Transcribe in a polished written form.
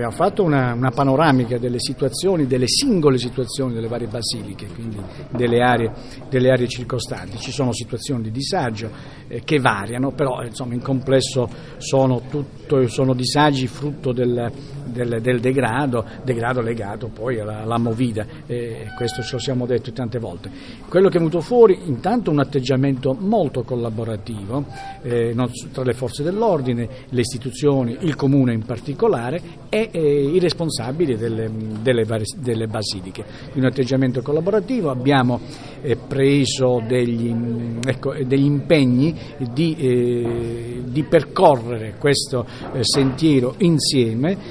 abbiamo fatto una panoramica delle situazioni, delle singole situazioni delle varie basiliche, quindi delle aree circostanti. Ci sono situazioni di disagio che variano, però insomma in complesso sono disagi frutto del degrado legato poi alla movida, questo ce lo siamo detto tante volte. Quello che è venuto fuori intanto un atteggiamento molto collaborativo tra le forze dell'ordine, le istituzioni, il comune in particolare e i responsabili delle basiliche. Un atteggiamento collaborativo, abbiamo preso degli impegni di percorrere questo sentiero insieme